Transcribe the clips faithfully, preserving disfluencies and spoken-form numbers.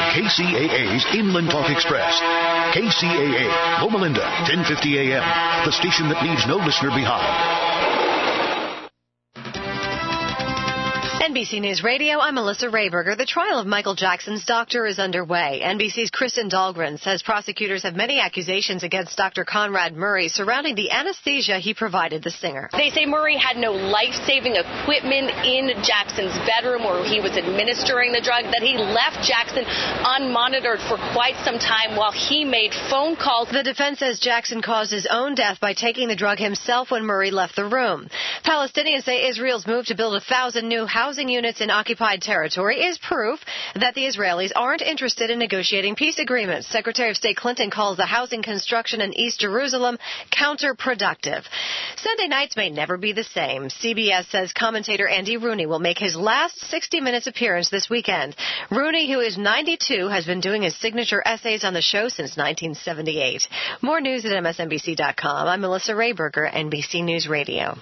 K C A A's Inland Talk Express. K C A A, Loma Linda, ten fifty a.m., the station that leaves no listener behind. N B C News Radio, I'm Melissa Rayberger. The trial of Michael Jackson's doctor is underway. N B C's Kristen Dahlgren says prosecutors have many accusations against Doctor Conrad Murray surrounding the anesthesia he provided the singer. They say Murray had no life-saving equipment in Jackson's bedroom where he was administering the drug, that he left Jackson unmonitored for quite some time while he made phone calls. The defense says Jackson caused his own death by taking the drug himself when Murray left the room. Palestinians say Israel's move to build a thousand new housing units in occupied territory is proof that the Israelis aren't interested in negotiating peace agreements. Secretary of State Clinton calls the housing construction in East Jerusalem counterproductive. Sunday nights may never be the same. C B S says commentator Andy Rooney will make his last sixty minutes appearance this weekend. Rooney, who is ninety-two, has been doing his signature essays on the show since nineteen seventy-eight. More news at M S N B C dot com. I'm Melissa Rayberger, N B C News Radio.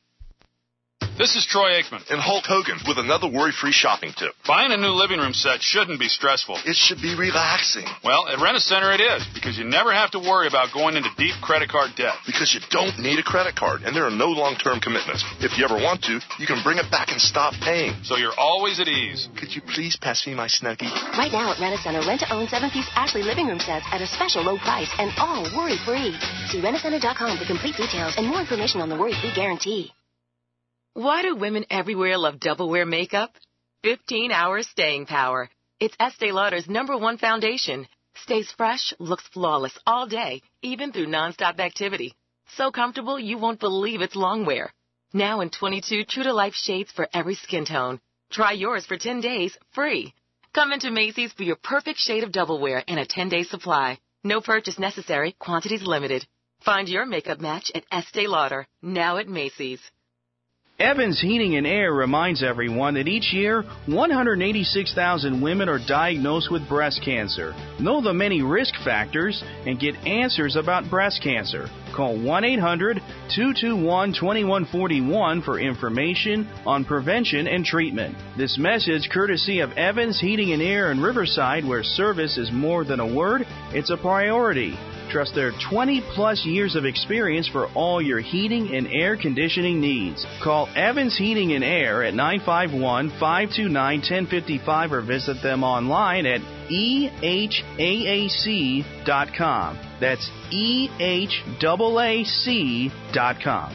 This is Troy Aikman. And Hulk Hogan with another worry-free shopping tip. Buying a new living room set shouldn't be stressful. It should be relaxing. Well, at Rent-A-Center it is, because you never have to worry about going into deep credit card debt. Because you don't need a credit card, and there are no long-term commitments. If you ever want to, you can bring it back and stop paying. So you're always at ease. Could you please pass me my Snuggie? Right now at Rent-A-Center, rent-to-own seven-piece Ashley living room sets at a special low price and all worry-free. See rent a center dot com for complete details and more information on the worry-free guarantee. Why do women everywhere love Double Wear makeup? fifteen hours staying power. It's Estee Lauder's number one foundation. Stays fresh, looks flawless all day, even through nonstop activity. So comfortable you won't believe it's long wear. Now in twenty-two true-to-life shades for every skin tone. Try yours for ten days, free. Come into Macy's for your perfect shade of Double Wear and a ten-day supply. No purchase necessary, quantities limited. Find your makeup match at Estee Lauder, now at Macy's. Evans Heating and Air reminds everyone that each year, one hundred eighty-six thousand women are diagnosed with breast cancer. Know the many risk factors and get answers about breast cancer. Call one eight hundred two two one two one four one for information on prevention and treatment. This message courtesy of Evans Heating and Air in Riverside, where service is more than a word, it's a priority. Trust their twenty-plus years of experience for all your heating and air conditioning needs. Call Evans Heating and Air at nine five one, five two nine, one zero five five or visit them online at E H A A C dot com. That's E H A A C dot com.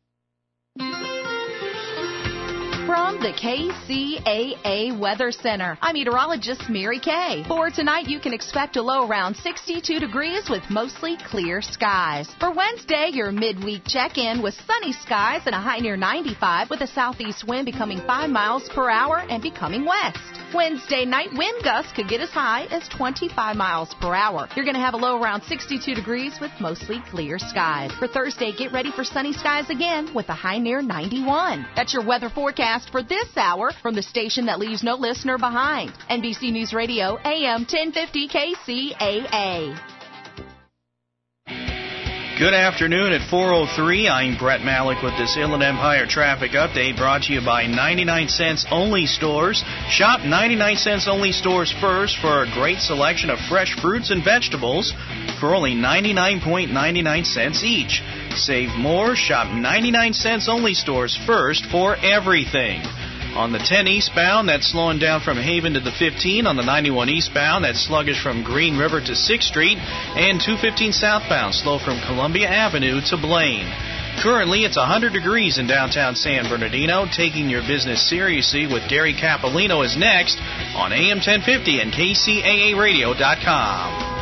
From the K C A A Weather Center, I'm meteorologist Mary Kay. For tonight, you can expect a low around sixty-two degrees with mostly clear skies. For Wednesday, your midweek check-in with sunny skies and a high near ninety-five with a southeast wind becoming five miles per hour and becoming west. Wednesday night, wind gusts could get as high as twenty-five miles per hour. You're going to have a low around sixty-two degrees with mostly clear skies. For Thursday, get ready for sunny skies again with a high near ninety-one. That's your weather forecast for this hour from the station that leaves no listener behind. N B C News Radio, A M ten fifty K C A A. Good afternoon at four oh three. I'm Brett Malik with this Inland Empire traffic update brought to you by ninety-nine cents Only Stores. Shop ninety-nine cents Only Stores first for a great selection of fresh fruits and vegetables for only ninety-nine ninety-nine cents each. Save more. Shop ninety-nine cents Only Stores first for everything. On the ten eastbound, that's slowing down from Haven to the fifteen. On the ninety-one eastbound, that's sluggish from Green River to sixth Street. And two fifteen southbound, slow from Columbia Avenue to Blaine. Currently, it's one hundred degrees in downtown San Bernardino. Taking your business seriously with Derry Capolino is next on A M ten fifty and K C A A radio dot com.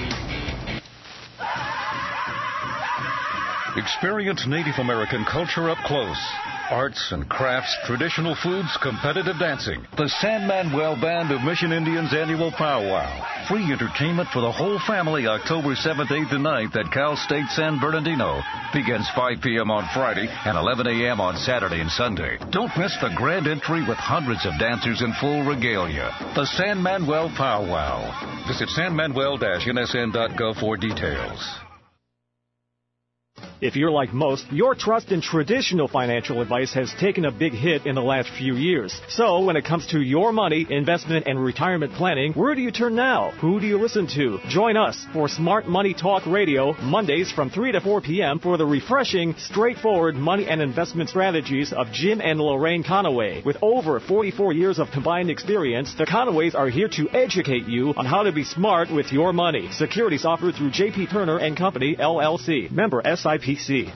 Experience Native American culture up close. Arts and crafts, traditional foods, competitive dancing. The San Manuel Band of Mission Indians Annual Powwow. Free entertainment for the whole family October seventh, eighth, and ninth at Cal State San Bernardino. Begins five p.m. on Friday and eleven a.m. on Saturday and Sunday. Don't miss the grand entry with hundreds of dancers in full regalia. The San Manuel Powwow. Visit san manuel dash n s n dot gov for details. If you're like most, your trust in traditional financial advice has taken a big hit in the last few years. So, when it comes to your money, investment, and retirement planning, where do you turn now? Who do you listen to? Join us for Smart Money Talk Radio, Mondays from three to four p.m. for the refreshing, straightforward money and investment strategies of Jim and Lorraine Conaway. With over forty-four years of combined experience, the Conaways are here to educate you on how to be smart with your money. Securities offered through J P. Turner and Company, L L C. Member S I P C.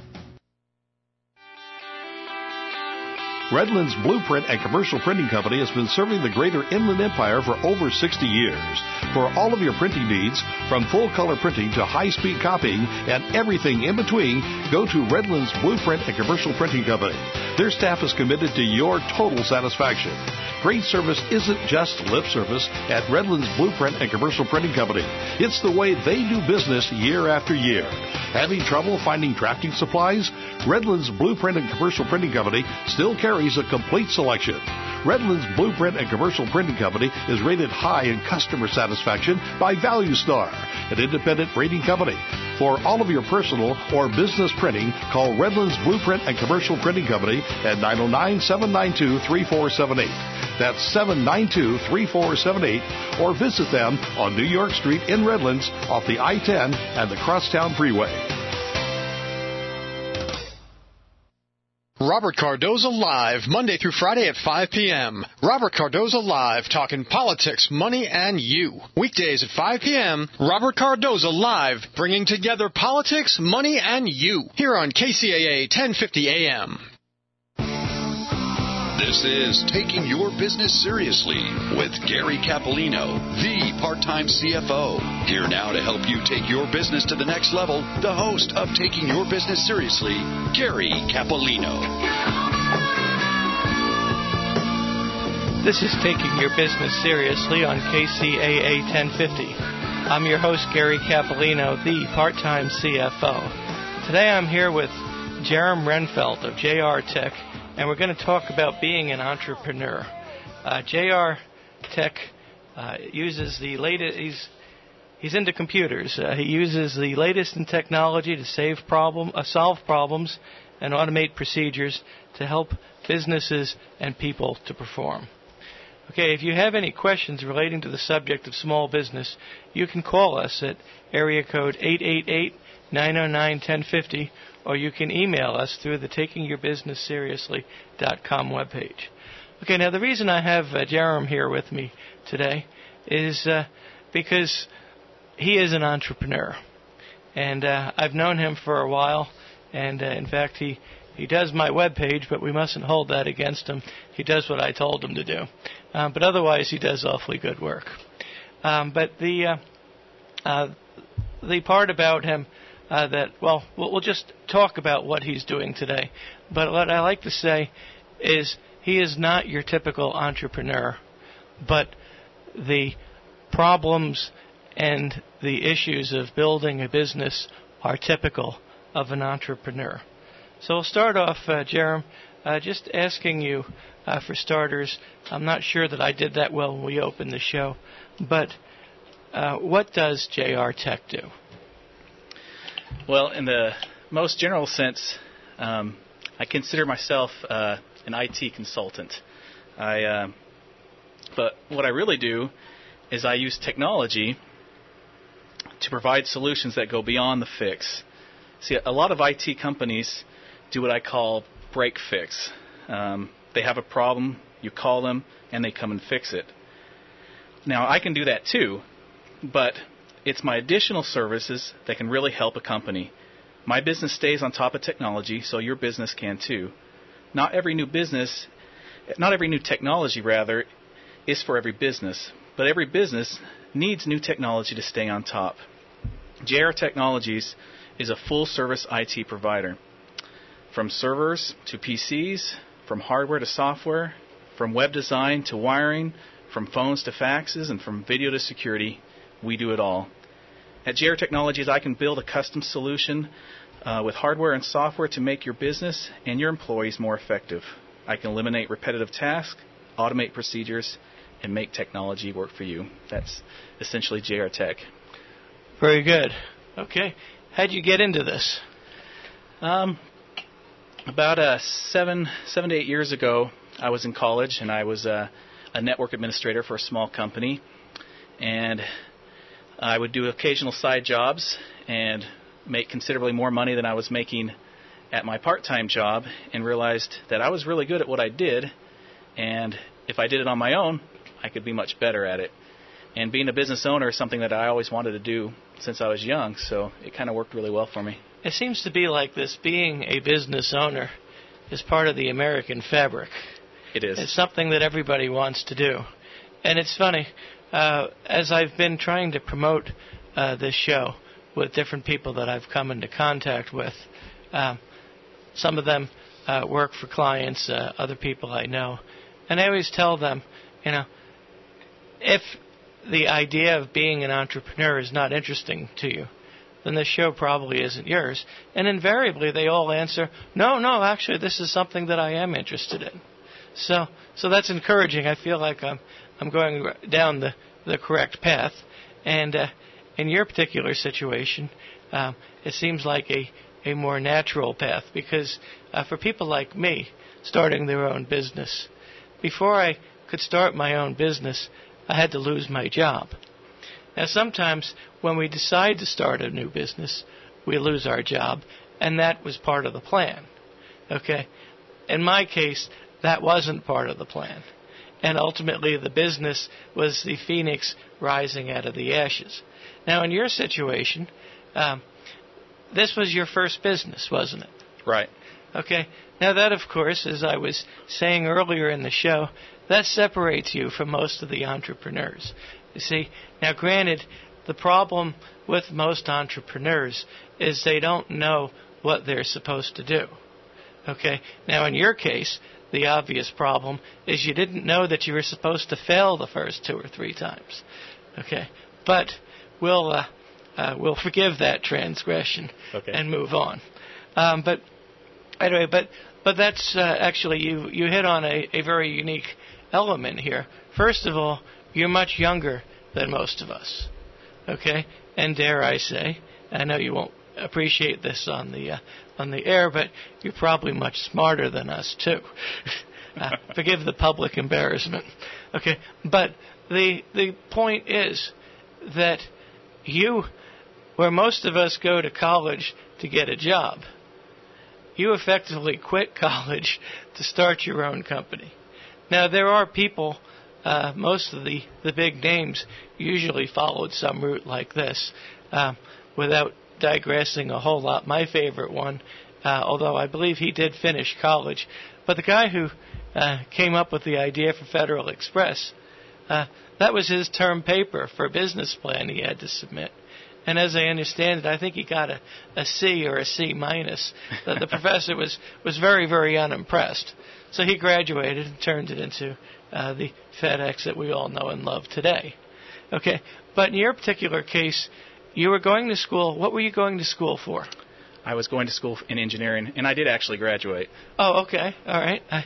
Redlands Blueprint and Commercial Printing Company has been serving the greater Inland Empire for over sixty years. For all of your printing needs, from full-color printing to high-speed copying and everything in between, go to Redlands Blueprint and Commercial Printing Company. Their staff is committed to your total satisfaction. Great service isn't just lip service at Redlands Blueprint and Commercial Printing Company. It's the way they do business year after year. Having trouble finding drafting supplies? Redlands Blueprint and Commercial Printing Company still carries a complete selection. Redlands Blueprint and Commercial Printing Company is rated high in customer satisfaction by Value Star, an independent rating company. For all of your personal or business printing, call Redlands Blueprint and Commercial Printing Company at nine oh nine, seven nine two, three four seven eight. That's seven nine two, three four seven eight, or visit them on New York Street in Redlands off the I ten and the Crosstown Freeway. Robert Cardoza Live, Monday through Friday at five p.m. Robert Cardoza Live, talking politics, money, and you. Weekdays at five p.m., Robert Cardoza Live, bringing together politics, money, and you. Here on K C A A ten fifty A M. This is Taking Your Business Seriously with Gary Capolino, the part-time C F O. Here now to help you take your business to the next level, the host of Taking Your Business Seriously, Gary Capolino. This is Taking Your Business Seriously on K C A A ten fifty. I'm your host, Gary Capolino, the part-time C F O. Today I'm here with Jerem Renfeld of J R Tech, and we're going to talk about being an entrepreneur. Uh, J R Tech uh, uses the latest. He's he's into computers. Uh, he uses the latest in technology to save problem, uh, solve problems, and automate procedures to help businesses and people to perform. Okay, if you have any questions relating to the subject of small business, you can call us at area code eight eight eight, nine oh nine, ten fifty, or you can email us through the taking your business seriously dot com webpage. Okay, now the reason I have uh, Jerem here with me today is uh, because he is an entrepreneur. And uh, I've known him for a while, and uh, in fact he, he does my webpage, but we mustn't hold that against him. He does what I told him to do. Um, but otherwise he does awfully good work. Um, but the, uh, uh, the part about him Uh, that, well, we'll just talk about what he's doing today. But what I like to say is he is not your typical entrepreneur, but the problems and the issues of building a business are typical of an entrepreneur. So we'll start off, uh, Jerem, uh, just asking you, uh, for starters, I'm not sure that I did that well when we opened the show, but uh, what does J R Tech do? Well, in the most general sense, um, I consider myself uh, an I T consultant. I, uh, but what I really do is I use technology to provide solutions that go beyond the fix. See, a lot of I T companies do what I call break fix. Um, they have a problem, you call them, and they come and fix it. Now, I can do that too, but it's my additional services that can really help a company. My business stays on top of technology, so your business can too. Not every new business, not every new technology, rather, is for every business, but every business needs new technology to stay on top. J R Technologies is a full-service I T provider. From servers to P Cs, from hardware to software, from web design to wiring, from phones to faxes, and from video to security, we do it all. At J R Technologies, I can build a custom solution uh, with hardware and software to make your business and your employees more effective. I can eliminate repetitive tasks, automate procedures, and make technology work for you. That's essentially J R Tech. Very good. Okay. How'd you get into this? Um, about uh, seven, seven to eight years ago, I was in college, and I was uh, a network administrator for a small company, and I would do occasional side jobs and make considerably more money than I was making at my part-time job, and realized that I was really good at what I did, and if I did it on my own, I could be much better at it. And being a business owner is something that I always wanted to do since I was young, so it kind of worked really well for me. It seems to be like this, being a business owner is part of the American fabric. It is. It's something that everybody wants to do. And it's funny, uh, as I've been trying to promote uh, this show with different people that I've come into contact with, uh, some of them uh, work for clients, uh, other people I know, and I always tell them, you know, if the idea of being an entrepreneur is not interesting to you, then this show probably isn't yours. And invariably they all answer, no, no, actually this is something that I am interested in. So so that's encouraging. I feel like I'm I'm going down the, the correct path. And uh, in your particular situation, um, it seems like a, a more natural path, because uh, for people like me starting their own business, before I could start my own business, I had to lose my job. Now, sometimes when we decide to start a new business, we lose our job, and that was part of the plan. Okay? In my case, that wasn't part of the plan. And ultimately, the business was the phoenix rising out of the ashes. Now, in your situation, um, this was your first business, wasn't it? Right. Okay. Now, that, of course, as I was saying earlier in the show, that separates you from most of the entrepreneurs. You see, now granted, the problem with most entrepreneurs is they don't know what they're supposed to do. Okay? Now, in your case, the obvious problem is you didn't know that you were supposed to fail the first two or three times. Okay? But we'll uh, uh, we'll forgive that transgression okay. and move on. Um, but anyway, but but that's uh, actually you you hit on a, a very unique element here. First of all, you're much younger than most of us, okay? And dare I say, I know you won't appreciate this on the uh, on the air, but you're probably much smarter than us too. uh, forgive the public embarrassment, okay? But the the point is that you, where most of us go to college to get a job, you effectively quit college to start your own company. Now, there are people, uh, most of the, the big names usually followed some route like this, uh, without digressing a whole lot. My favorite one, uh, although I believe he did finish college, but the guy who uh, came up with the idea for Federal Express, uh, that was his term paper for a business plan he had to submit. And as I understand it, I think he got a, a C or a C minus. The, the professor was, was very, very unimpressed. So he graduated and turned it into uh, the FedEx that we all know and love today. Okay, but in your particular case, you were going to school. What were you going to school for? I was going to school in engineering, and I did actually graduate. Oh, okay. All right. I,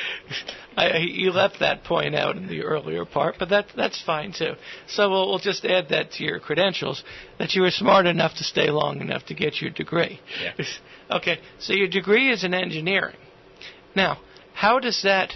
I, you left that point out in the earlier part, but that that's fine, too. So we'll, we'll just add that to your credentials, that you were smart enough to stay long enough to get your degree. Yeah. Okay, so your degree is in engineering. Now, how does that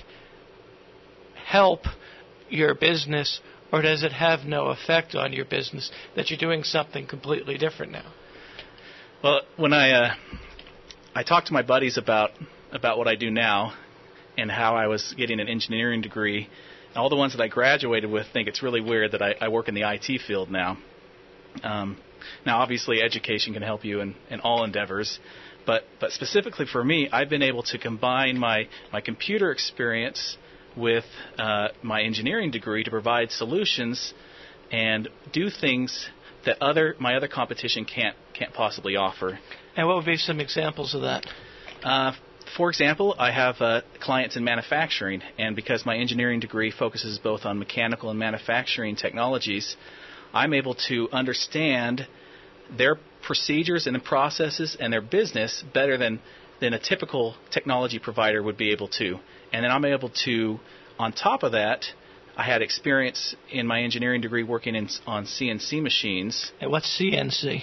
help your business, or does it have no effect on your business that you're doing something completely different now? Well, when I uh, I talked to my buddies about about what I do now and how I was getting an engineering degree, all the ones that I graduated with think it's really weird that I, I work in the I T field now. Um, now, obviously, education can help you in, in all endeavors, but but specifically for me, I've been able to combine my, my computer experience with uh, my engineering degree to provide solutions and do things that other my other competition can't can't possibly offer. And what would be some examples of that? Uh, for example, I have uh, clients in manufacturing, and because my engineering degree focuses both on mechanical and manufacturing technologies, I'm able to understand their procedures and processes and their business better than, than a typical technology provider would be able to. And then I'm able to, on top of that, I had experience in my engineering degree working in, on C N C machines. And what's C N C?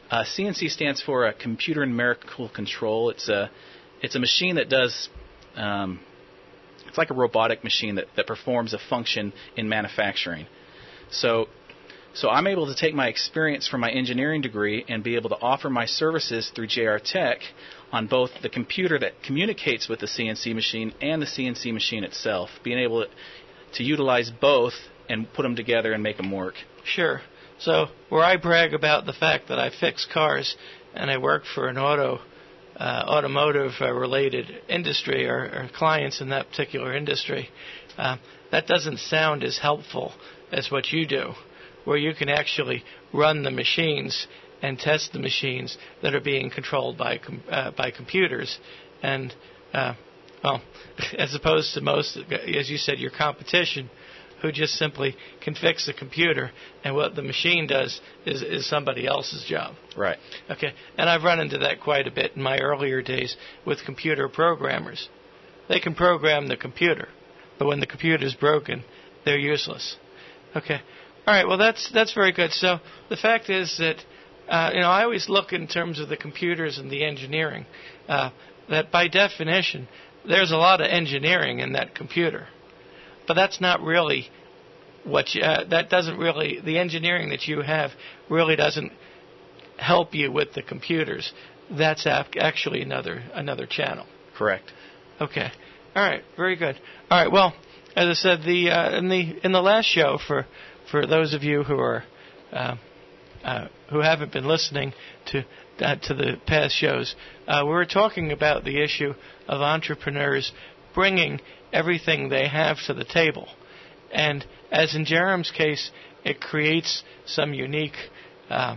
Uh, C N C stands for a computer numerical control. It's a it's a machine that does um, it's like a robotic machine that, that performs a function in manufacturing. So so I'm able to take my experience from my engineering degree and be able to offer my services through J R Tech on both the computer that communicates with the C N C machine and the C N C machine itself, being able to, to utilize both and put them together and make them work. Sure. So where I brag about the fact that I fix cars and I work for an auto, uh, automotive-related industry or, or clients in that particular industry, uh, that doesn't sound as helpful as what you do, where you can actually run the machines and test the machines that are being controlled by com- uh, by computers, and uh, well, as opposed to most, as you said, your competition, who just simply can fix the computer, and what the machine does is, is somebody else's job. Right. Okay. And I've run into that quite a bit in my earlier days with computer programmers. They can program the computer, but when the computer's broken, they're useless. Okay. All right. Well, that's that's very good. So the fact is that uh, you know I always look in terms of the computers and the engineering. Uh, that by definition, there's a lot of engineering in that computer. But that's not really what you, uh, that doesn't really, the engineering that you have really doesn't help you with the computers. That's actually another another channel. Correct. Okay. All right. Very good. All right. Well, as I said, the uh, in the in the last show, for for those of you who are uh, uh, who haven't been listening to uh, to the past shows, uh, we were talking about the issue of entrepreneurs bringing everything they have to the table. And as in Jerem's case, it creates some unique uh,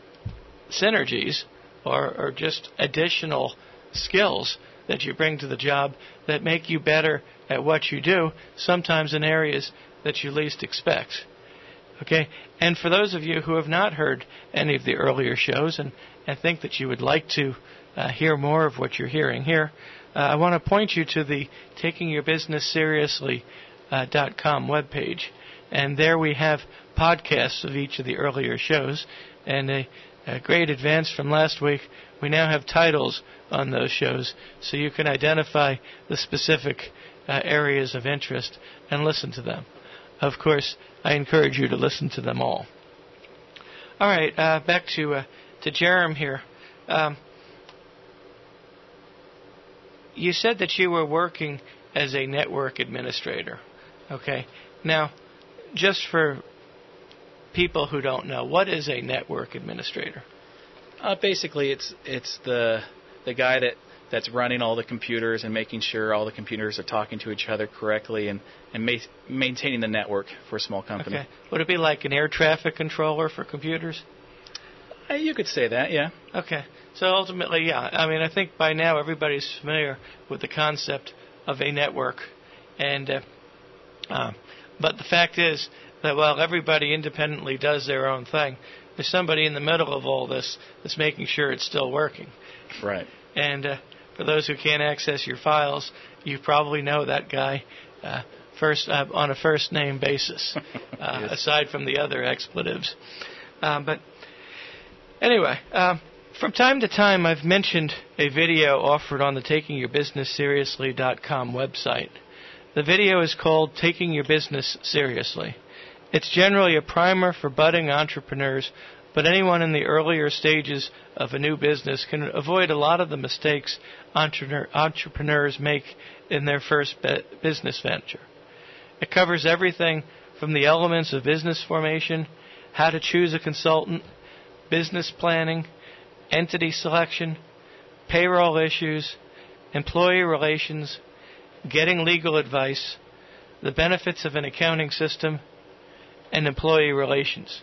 synergies or, or just additional skills that you bring to the job that make you better at what you do, sometimes in areas that you least expect. Okay? And for those of you who have not heard any of the earlier shows and, and think that you would like to uh, hear more of what you're hearing here, Uh, I want to point you to the taking your business seriously dot com webpage. And there we have podcasts of each of the earlier shows. And a, a great advance from last week, we now have titles on those shows so you can identify the specific uh, areas of interest and listen to them. Of course, I encourage you to listen to them all. All right, uh, back to, uh, to Jerem here. Um, You said that you were working as a network administrator. Okay. Now, just for people who don't know, what is a network administrator? Uh, basically, it's it's the the guy that, that's running all the computers and making sure all the computers are talking to each other correctly and, and ma- maintaining the network for a small company. Okay. Would it be like an air traffic controller for computers? Uh, you could say that, yeah. Okay. So ultimately, yeah. I mean, I think by now everybody's familiar with the concept of a network. And uh, uh, but the fact is that while everybody independently does their own thing, there's somebody in the middle of all this that's making sure it's still working. Right. And uh, for those who can't access your files, you probably know that guy uh, first uh, on a first name basis, uh, yes. Aside from the other expletives. Um, but anyway. Um, From time to time, I've mentioned a video offered on the taking your business seriously dot com website. The video is called Taking Your Business Seriously. It's generally a primer for budding entrepreneurs, but anyone in the earlier stages of a new business can avoid a lot of the mistakes entrepreneurs make in their first business venture. It covers everything from the elements of business formation, how to choose a consultant, business planning, entity selection, payroll issues, employee relations, getting legal advice, the benefits of an accounting system, and employee relations.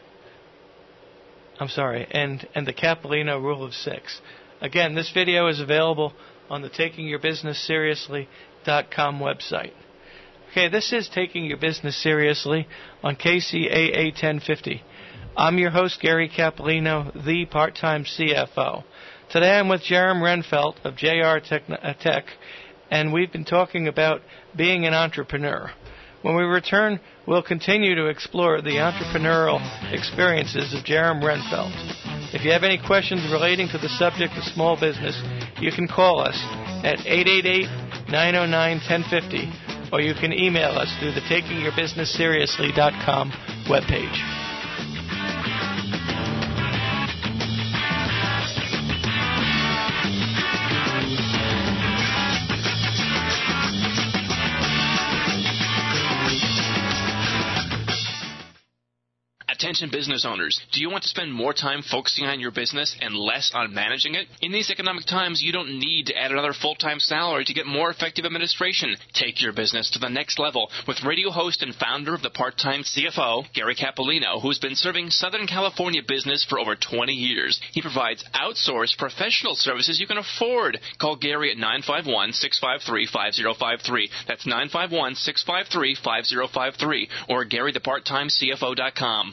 I'm sorry, and, and the Capolino Rule of Six. Again, this video is available on the taking your business seriously dot com website. Okay, this is Taking Your Business Seriously on K C A A ten fifty. I'm your host, Gary Capolino, the part-time C F O. Today I'm with Jerem Renfelt of J R Tech, and we've been talking about being an entrepreneur. When we return, we'll continue to explore the entrepreneurial experiences of Jerem Renfelt. If you have any questions relating to the subject of small business, you can call us at eight eight eight, nine oh nine, one oh five oh, or you can email us through the taking your business seriously dot com webpage. Attention business owners, do you want to spend more time focusing on your business and less on managing it? In these economic times, you don't need to add another full-time salary to get more effective administration. Take your business to the next level with radio host and founder of the Part-Time C F O, Gary Capolino, who's been serving Southern California business for over twenty years. He provides outsourced professional services you can afford. Call Gary at nine five one, six five three, five oh five three. That's nine five one, six five three, five oh five three or Gary the Part Time C F O dot com.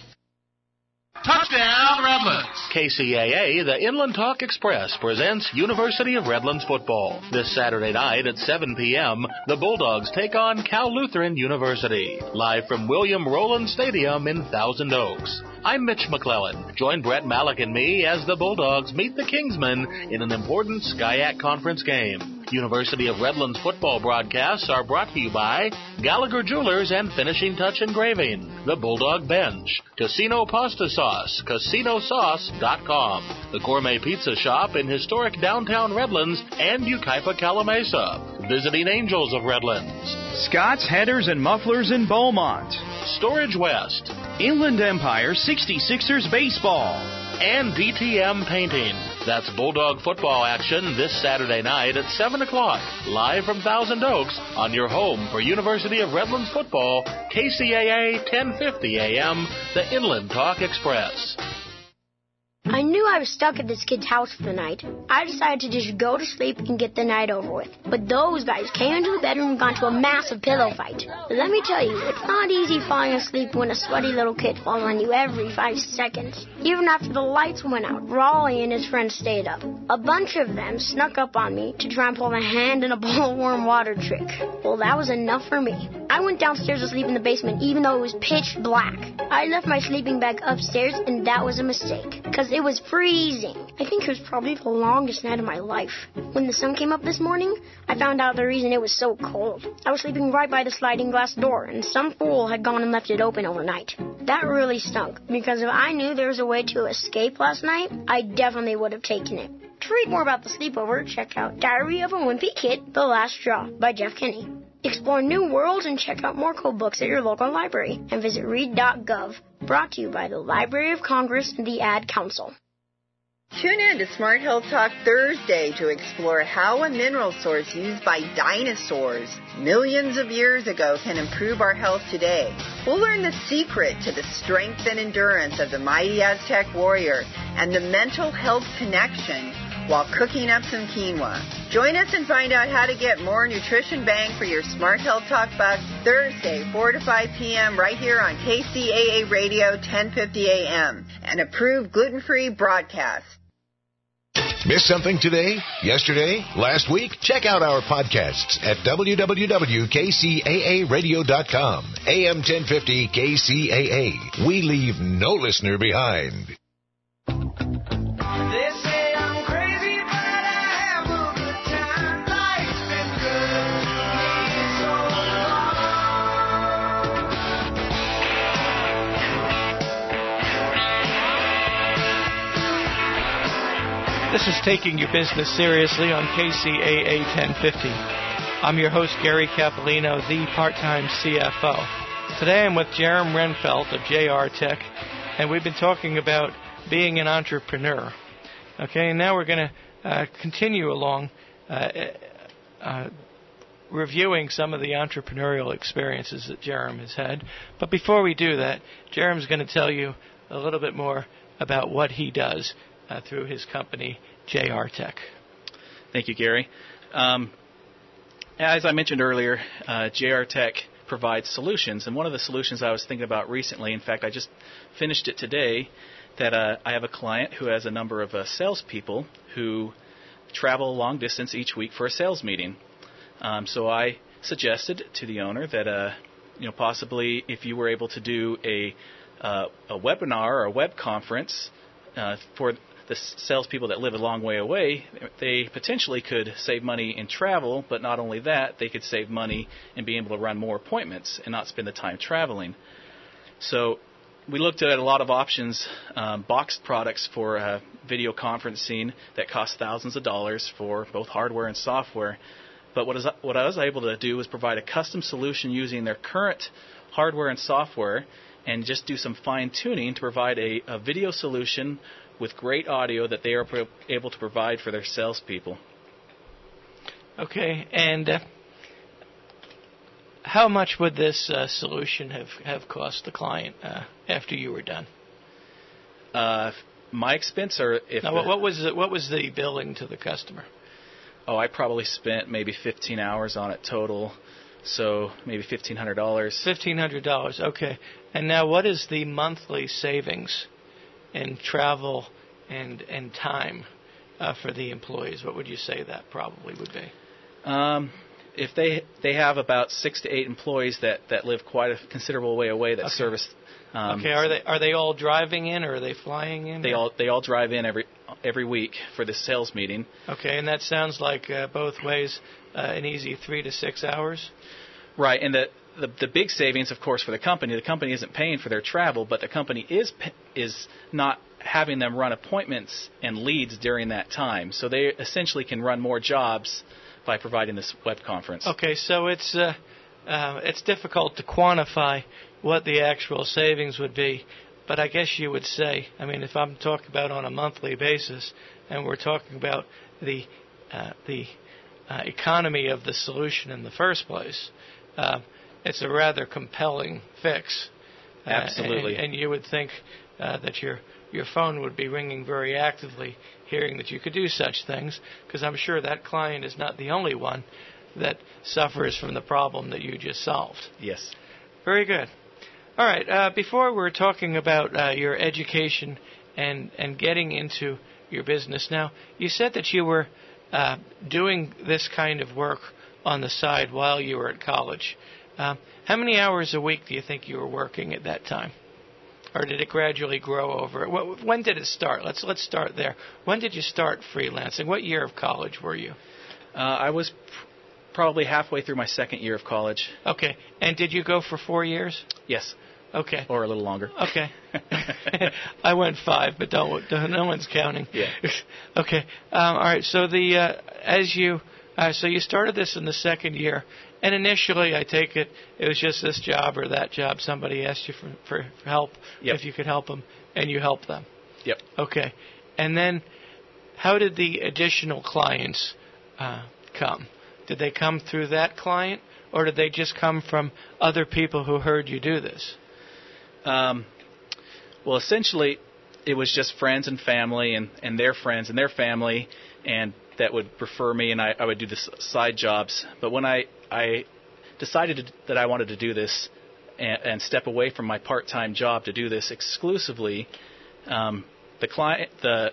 Touchdown, Redlands! K C A A, the Inland Talk Express, presents University of Redlands football. This Saturday night at seven p.m., the Bulldogs take on Cal Lutheran University, live from William Rowland Stadium in Thousand Oaks. I'm Mitch McClellan. Join Brett Malik and me as the Bulldogs meet the Kingsmen in an important SCIAC conference game. University of Redlands football broadcasts are brought to you by Gallagher Jewelers and Finishing Touch Engraving, the Bulldog Bench, Casino Pasta Sauce, casino sauce dot com, the Gourmet Pizza Shop in historic downtown Redlands and Yucaipa, Calamasa, Visiting Angels of Redlands, Scott's Headers and Mufflers in Beaumont, Storage West, Inland Empire sixty-sixers Baseball, and D T M Painting. That's Bulldog football action this Saturday night at seven o'clock, live from Thousand Oaks on your home for University of Redlands football, K C A A ten fifty A M, the Inland Talk Express. I knew I was stuck at this kid's house for the night. I decided to just go to sleep and get the night over with. But those guys came into the bedroom and got into a massive pillow fight. But let me tell you, it's not easy falling asleep when a sweaty little kid falls on you every five seconds. Even after the lights went out, Raleigh and his friends stayed up. A bunch of them snuck up on me to try and pull a hand in a bowl of warm water trick. Well, that was enough for me. I went downstairs to sleep in the basement even though it was pitch black. I left my sleeping bag upstairs and that was a mistake, because it was freezing. I think it was probably the longest night of my life. When the sun came up this morning, I found out the reason it was so cold. I was sleeping right by the sliding glass door, and some fool had gone and left it open overnight. That really stunk, because if I knew there was a way to escape last night, I definitely would have taken it. To read more about the sleepover, check out Diary of a Wimpy Kid, The Last Straw by Jeff Kinney. Explore new worlds and check out more cool books at your local library, and visit read dot gov. Brought to you by the Library of Congress and the Ad Council. Tune in to Smart Health Talk Thursday to explore how a mineral source used by dinosaurs millions of years ago can improve our health today. We'll learn the secret to the strength and endurance of the mighty Aztec warrior and the mental health connection while cooking up some quinoa. Join us and find out how to get more nutrition bang for your Smart Health Talk bucks Thursday, four to five p.m. right here on K C A A Radio, ten fifty A M, an approved gluten-free broadcast. Missed something today, yesterday, last week? Check out our podcasts at w w w dot k c a a radio dot com. A M ten fifty K C A A. We leave no listener behind. They say I'm crazy, but I have a good time. Life's been good so long. This is Taking Your Business Seriously on K C A A ten fifty. I'm your host, Gary Capolino, the part-time C F O. Today I'm with Jerem Renfelt of J R Tech, and we've been talking about being an entrepreneur. Okay, and now we're going to uh, continue along uh, uh, reviewing some of the entrepreneurial experiences that Jerem has had. But before we do that, Jerem's going to tell you a little bit more about what he does uh, through his company, J R Tech. Thank you, Gary. Um, as I mentioned earlier, uh, J R Tech provides solutions, and one of the solutions I was thinking about recently, in fact, I just finished it today, that uh, I have a client who has a number of uh, salespeople who travel long distance each week for a sales meeting. Um, so I suggested to the owner that, uh, you know, possibly if you were able to do a uh, a webinar or a web conference uh, for the salespeople that live a long way away, they potentially could save money in travel, but not only that, they could save money in being able to run more appointments and not spend the time traveling. So we looked at a lot of options, um, boxed products for uh, video conferencing that cost thousands of dollars for both hardware and software. But what, is, what I was able to do was provide a custom solution using their current hardware and software and just do some fine-tuning to provide a, a video solution with great audio that they are pro- able to provide for their salespeople. Okay, and uh, how much would this uh, solution have, have cost the client uh, after you were done? Uh, my expense, or if now, the, what, what was the, what was the billing to the customer? Oh, I probably spent maybe fifteen hours on it total, so maybe fifteen hundred dollars. Fifteen hundred dollars. Okay, and now what is the monthly savings in travel and and time uh, for the employees? What would you say that probably would be? Um, if they they have about six to eight employees that, that live quite a considerable way away that okay. service. Um, okay, are they are they all driving in or are they flying in? They or? all they all drive in every every week for the sales meeting. Okay, and that sounds like uh, both ways uh, an easy three to six hours. Right, and the, the the big savings, of course, for the company. The company isn't paying for their travel, but the company is is not having them run appointments and leads during that time. So they essentially can run more jobs by providing this web conference. Okay, so it's uh, uh, it's difficult to quantify what the actual savings would be, but I guess you would say, I mean, if I'm talking about on a monthly basis, and we're talking about the uh, the uh, economy of the solution in the first place, uh, it's a rather compelling fix. Uh, Absolutely. And, and you would think uh, that your your phone would be ringing very actively, hearing that you could do such things, because I'm sure that client is not the only one that suffers from the problem that you just solved. Yes. Very good. All right. Uh, before we were talking about uh, your education and and getting into your business. Now, you said that you were uh, doing this kind of work on the side while you were at college. Um, how many hours a week do you think you were working at that time? Or did it gradually grow over? When did it start? Let's let's start there. When did you start freelancing? What year of college were you? Uh, I was pr- probably halfway through my second year of college. Okay. And did you go for four years? Yes. Okay. Or a little longer. Okay. I went five, but don't, no one's counting. Yeah. Okay. Um, all right. So the uh, as you uh, so you started this in the second year. And initially, I take it, it was just this job or that job. Somebody asked you for, for, for help, yep. if you could help them, and you helped them. Yep. Okay. And then how did the additional clients uh, come? Did they come through that client, or did they just come from other people who heard you do this? Um, well, essentially, it was just friends and family and, and their friends and their family, and that would refer me, and I, I would do the side jobs. But when I, I decided to, that I wanted to do this and, and step away from my part-time job to do this exclusively, um, the client, the,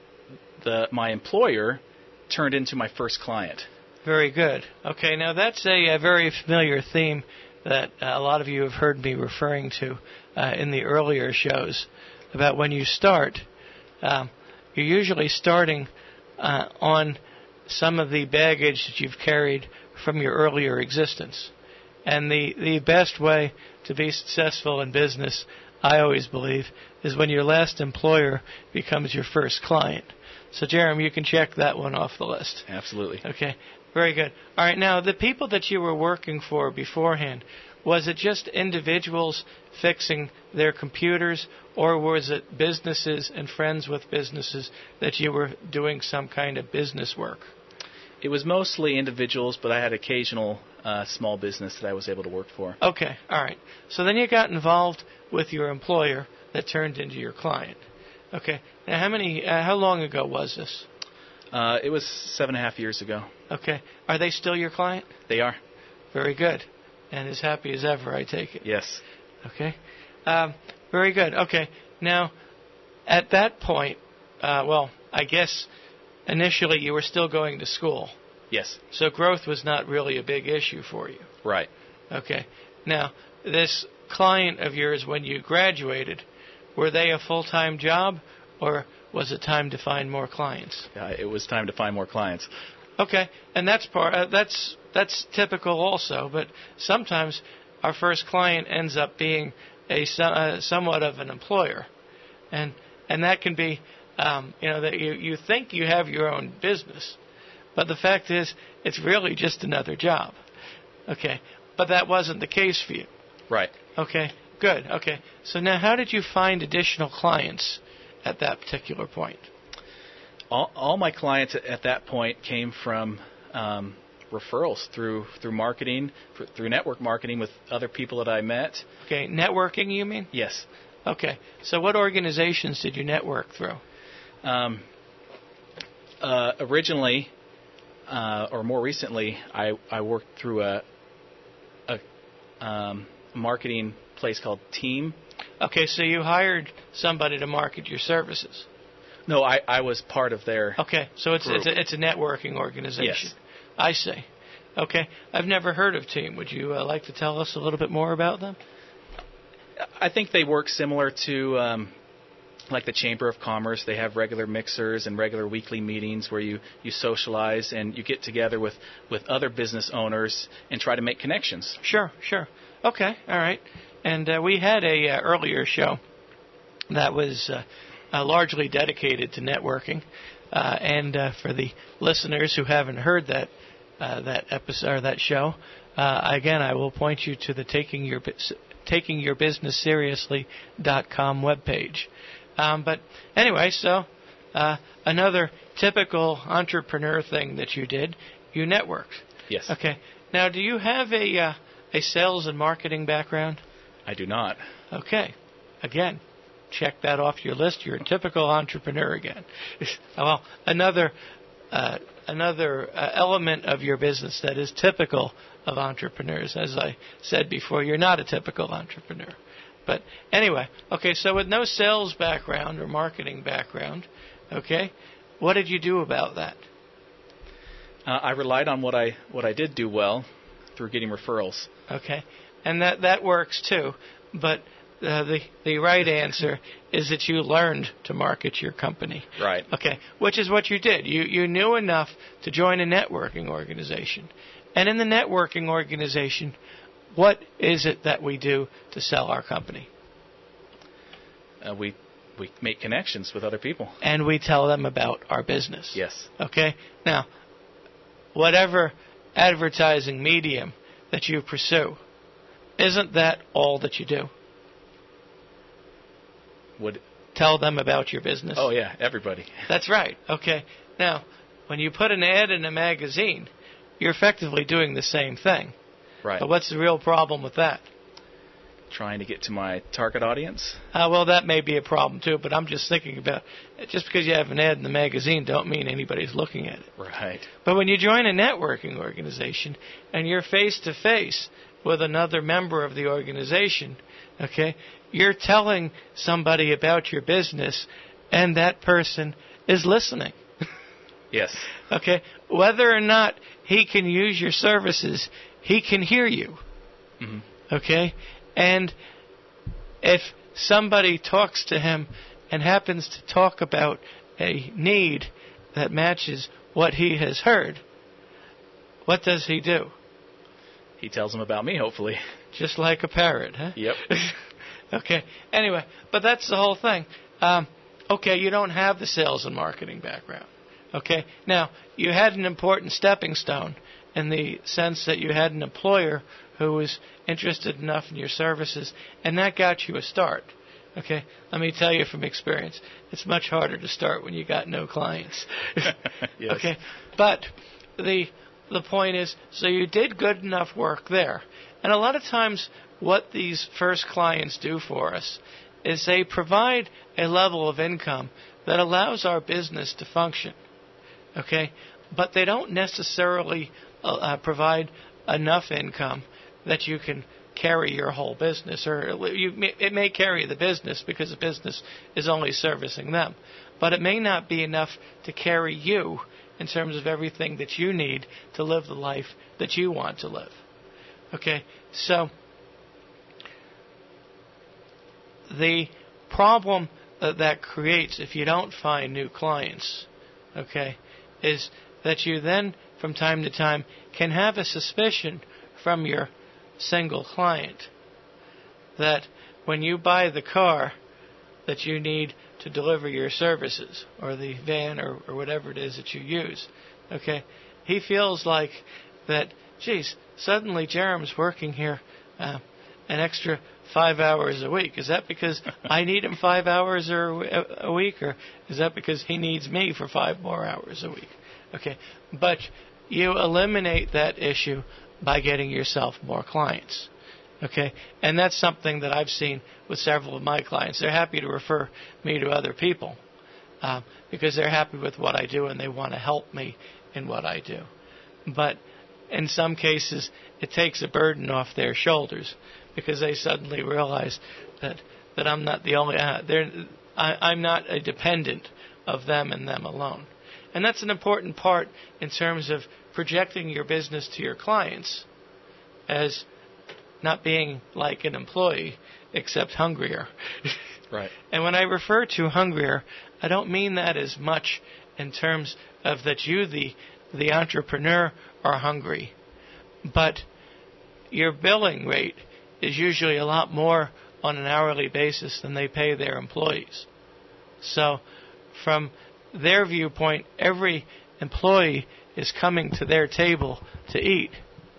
the my employer, turned into my first client. Very good. Okay, now that's a, a very familiar theme that uh, a lot of you have heard me referring to uh, in the earlier shows about when you start. Um, you're usually starting Uh, on some of the baggage that you've carried from your earlier existence. And the, the best way to be successful in business, I always believe, is when your last employer becomes your first client. So, Jeremy, you can check that one off the list. Absolutely. Okay, very good. All right, now, the people that you were working for beforehand, was it just individuals fixing their computers, or was it businesses and friends with businesses that you were doing some kind of business work? It was mostly individuals, but I had occasional uh, small business that I was able to work for. Okay, all right. So then you got involved with your employer that turned into your client. Okay. Now, how many? Uh, how long ago was this? Uh, it was seven and a half years ago. Okay. Are they still your client? They are. Very good. And as happy as ever, I take it. Yes. Okay. Um, very good. Okay. Now, at that point, uh, well, I guess initially you were still going to school. Yes. So growth was not really a big issue for you. Right. Okay. Now, this client of yours, when you graduated, were they a full-time job, or was it time to find more clients? Uh, it was time to find more clients. Okay, and that's part. Uh, that's that's typical also. But sometimes our first client ends up being a uh, somewhat of an employer, and and that can be, um, you know, that you you think you have your own business, but the fact is it's really just another job. Okay, but that wasn't the case for you. Right. Okay. Good. Okay. So now, how did you find additional clients at that particular point? All, all my clients at that point came from um, referrals through through marketing, through network marketing with other people that I met. Okay. Networking, you mean? Yes. Okay. So what organizations did you network through? Um, uh, originally, uh, or more recently, I, I worked through a, a um, marketing place called Team. Okay, so you hired somebody to market your services. No, I, I was part of their Okay, so it's group. it's a, it's a networking organization. Yes. I see. Okay, I've never heard of Team. Would you uh, like to tell us a little bit more about them? I think they work similar to um, like the Chamber of Commerce. They have regular mixers and regular weekly meetings where you, you socialize and you get together with, with other business owners and try to make connections. Sure, sure. Okay, all right. And uh, we had a uh, earlier show that was uh, uh, largely dedicated to networking. Uh, and uh, for the listeners who haven't heard that uh, that episode or that show, uh, again, I will point you to the Taking Your Taking Your Business Seriously dot com webpage. Um, but anyway, so uh, another typical entrepreneur thing that you did, you networked. Yes. Okay. Now, do you have a uh, a sales and marketing background? I do not. Okay. Again, check that off your list. You're a typical entrepreneur again. Well, another uh, another uh, element of your business that is typical of entrepreneurs. As I said before, you're not a typical entrepreneur. But anyway, okay, so with no sales background or marketing background, okay, what did you do about that? Uh, I relied on what I what I did do well through getting referrals. Okay, and that, that works too, but uh, the the right answer is that you learned to market your company. Right. Okay, which is what you did. You you knew enough to join a networking organization, and in the networking organization, what is it that we do to sell our company? Uh, we we make connections with other people, and we tell them about our business. Yes. Okay. Now, whatever advertising medium that you pursue, isn't that all that you do? Would tell them about your business? Oh yeah, everybody. That's right. Okay. Now, when you put an ad in a magazine, you're effectively doing the same thing. Right. But what's the real problem with that? Trying to get to my target audience? Uh, well, that may be a problem too, but I'm just thinking about, just because you have an ad in the magazine don't mean anybody's looking at it. Right. But when you join a networking organization and you're face-to-face with another member of the organization, okay, you're telling somebody about your business and that person is listening. Yes. Okay. Whether or not he can use your services, he can hear you. Mm-hmm. Okay? And if somebody talks to him and happens to talk about a need that matches what he has heard, what does he do? He tells them about me, hopefully. Just like a parrot, huh? Yep. Okay. Anyway, but that's the whole thing. Um, okay, you don't have the sales and marketing background. Okay? Now, you had an important stepping stone in the sense that you had an employer who was interested enough in your services, and that got you a start. Okay? Let me tell you from experience, it's much harder to start when you got no clients. Yes. Okay? But the the point is, so you did good enough work there. And a lot of times what these first clients do for us is they provide a level of income that allows our business to function. Okay? But they don't necessarily uh, provide enough income that you can carry your whole business, or you may, it may carry the business because the business is only servicing them, but it may not be enough to carry you in terms of everything that you need to live the life that you want to live. Okay, so the problem uh, that creates if you don't find new clients, okay, is that you then from time to time can have a suspicion from your single client that when you buy the car that you need to deliver your services or the van or, or whatever it is that you use, okay, he feels like that, geez, suddenly Jerem's working here uh, an extra five hours a week. Is that because I need him five hours a, a week, or is that because he needs me for five more hours a week? Okay, but you eliminate that issue by getting yourself more clients. Okay, and that's something that I've seen with several of my clients. They're happy to refer me to other people uh, because they're happy with what I do and they want to help me in what I do. But in some cases, it takes a burden off their shoulders because they suddenly realize that, that I'm not the only, uh, they're, I, I'm not a dependent of them and them alone. And that's an important part in terms of projecting your business to your clients as not being like an employee, except hungrier. Right. And when I refer to hungrier, I don't mean that as much in terms of that you, the the entrepreneur, are hungry, but your billing rate is usually a lot more on an hourly basis than they pay their employees. So from their viewpoint, every employee is coming to their table to eat.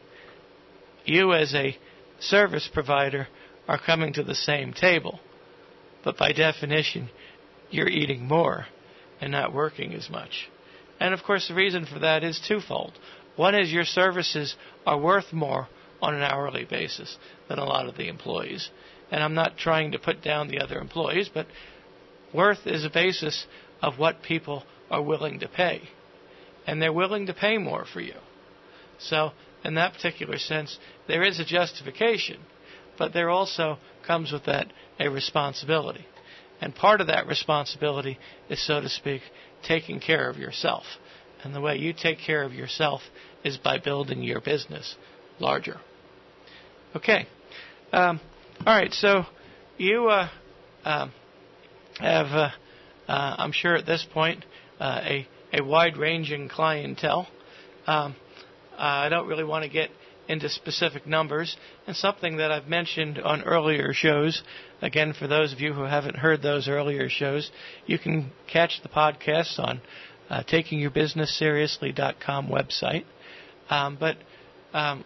You as a service provider are coming to the same table, but by definition, you're eating more and not working as much. And of course, the reason for that is twofold. One is your services are worth more on an hourly basis than a lot of the employees. And I'm not trying to put down the other employees, but worth is a basis of what people are willing to pay. And they're willing to pay more for you. So in that particular sense, there is a justification, but there also comes with that a responsibility. And part of that responsibility is, so to speak, taking care of yourself. And the way you take care of yourself is by building your business larger. Okay. Um, all right, so you uh, um, have, uh, uh, I'm sure at this point, uh, a, a wide-ranging clientele. Um, uh, I don't really want to get into specific numbers, and something that I've mentioned on earlier shows. Again, for those of you who haven't heard those earlier shows, you can catch the podcast on uh, taking your business seriously dot com website. Um, but um,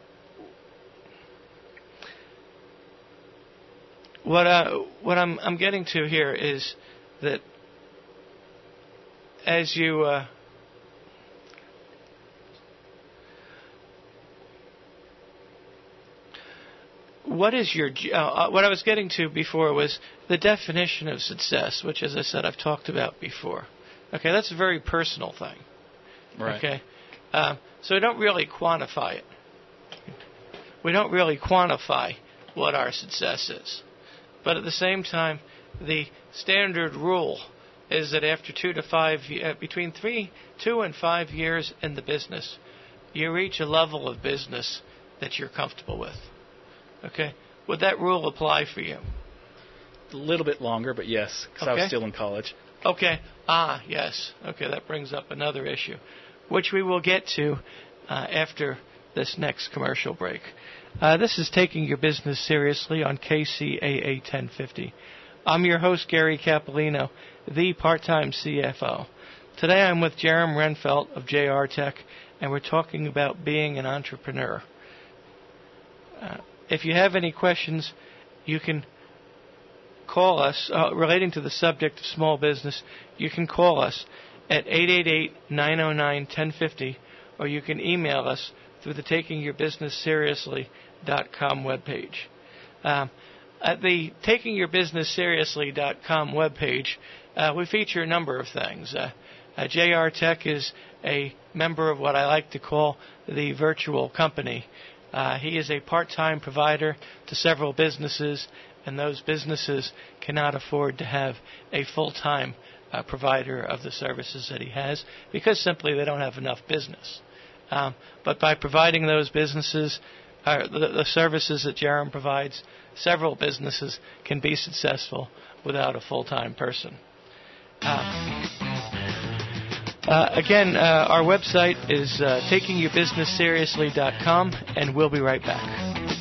what I, what I'm I'm getting to here is that as you uh, What is your, uh, what I was getting to before was the definition of success, which, as I said, I've talked about before. Okay, that's a very personal thing. Right. Okay, um, so we don't really quantify it. We don't really quantify what our success is. But at the same time, the standard rule is that after two to five, uh, between three, two and five years in the business, you reach a level of business that you're comfortable with. Okay. Would that rule apply for you? A little bit longer, but yes, because okay. I was still in college. Okay. Ah, yes. Okay, that brings up another issue, which we will get to uh, after this next commercial break. Uh, this is Taking Your Business Seriously on K C A A ten fifty. I'm your host, Gary Capolino, the part-time C F O. Today I'm with Jerem Renfelt of J R Tech, and we're talking about being an entrepreneur. Uh, If you have any questions, you can call us uh, relating to the subject of small business. You can call us at eight eight eight, nine oh nine, one oh five oh, or you can email us through the taking your business seriously dot com webpage. Um, at the taking your business seriously dot com webpage, uh, we feature a number of things. Uh, uh, J R Tech is a member of what I like to call the virtual company. Uh, he is a part-time provider to several businesses, and those businesses cannot afford to have a full-time uh, provider of the services that he has because simply they don't have enough business. Um, but by providing those businesses, uh, the, the services that Jerem provides, several businesses can be successful without a full-time person. Uh, uh, again, uh, our website is uh, taking your business seriously dot com, and we'll be right back.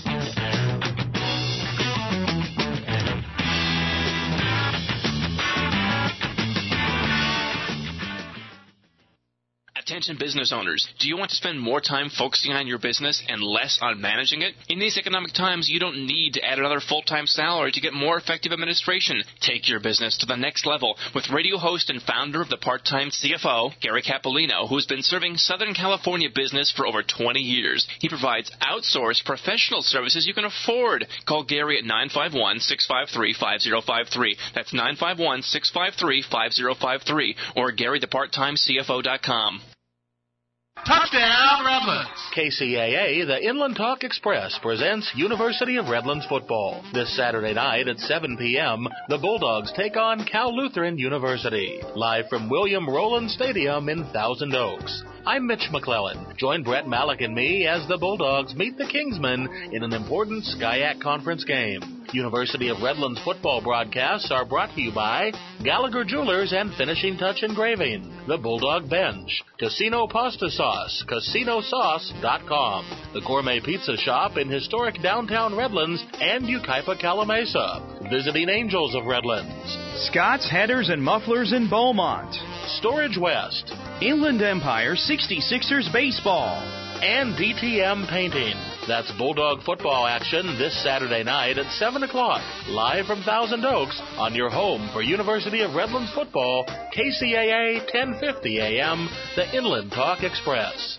Attention business owners, do you want to spend more time focusing on your business and less on managing it? In these economic times, you don't need to add another full-time salary to get more effective administration. Take your business to the next level with radio host and founder of the Part-Time C F O, Gary Capolino, who has been serving Southern California business for over twenty years. He provides outsourced professional services you can afford. Call Gary at nine five one, six five three, five zero five three. That's nine five one, six five three, five zero five three or Gary the Part Time C F O dot com. Touchdown, Redlands! K C A A, the Inland Talk Express, presents University of Redlands football. This Saturday night at seven p.m., the Bulldogs take on Cal Lutheran University. Live from William Rowland Stadium in Thousand Oaks. I'm Mitch McClellan. Join Brett Malik and me as the Bulldogs meet the Kingsmen in an important SCIAC conference game. University of Redlands football broadcasts are brought to you by Gallagher Jewelers and Finishing Touch Engraving, the Bulldog Bench, Casino Pasta Sauce, casino sauce dot com, the Gourmet Pizza Shop in historic downtown Redlands and Yucaipa, Calamasa, Visiting Angels of Redlands, Scott's Headers and Mufflers in Beaumont, Storage West, Inland Empire sixty-sixers Baseball, and D T M Painting. That's Bulldog football action this Saturday night at seven o'clock, live from Thousand Oaks on your home for University of Redlands football, K C A A ten fifty A M, the Inland Talk Express.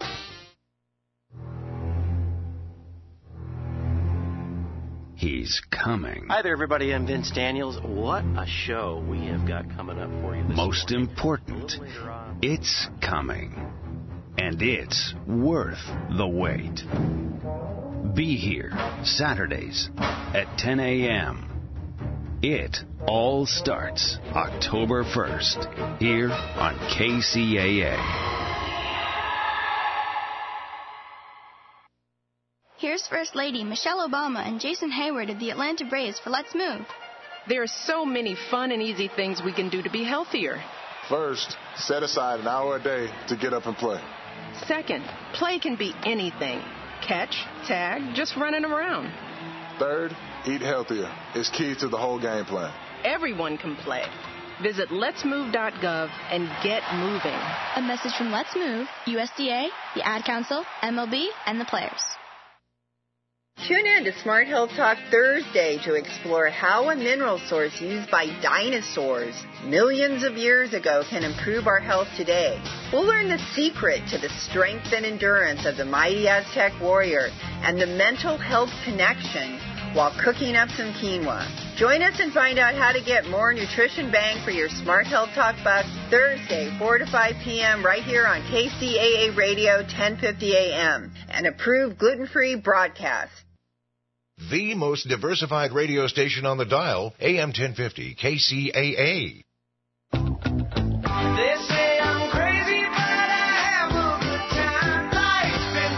He's coming. Hi there, everybody. I'm Vince Daniels. What a show we have got coming up for you this Most morning. important, it's coming. And it's worth the wait. Be here Saturdays at ten a.m. It all starts October first here on K C A A. Here's First Lady Michelle Obama and Jason Hayward of the Atlanta Braves for Let's Move. There are so many fun and easy things we can do to be healthier. First, set aside an hour a day to get up and play. Second, play can be anything. Catch, tag, just running around. Third, eat healthier. It's key to the whole game plan. Everyone can play. Visit lets move dot gov and get moving. A message from Let's Move, U S D A, the Ad Council, M L B, and the players. Tune in to Smart Health Talk Thursday to explore how a mineral source used by dinosaurs millions of years ago can improve our health today. We'll learn the secret to the strength and endurance of the mighty Aztec warrior and the mental health connection while cooking up some quinoa. Join us and find out how to get more nutrition bang for your Smart Health Talk bucks Thursday, four to five p.m. right here on K C A A Radio, ten fifty a.m. An approved gluten-free broadcast. The most diversified radio station on the dial, A M ten fifty K C A A. They say I'm crazy, but I have a good time. Life's been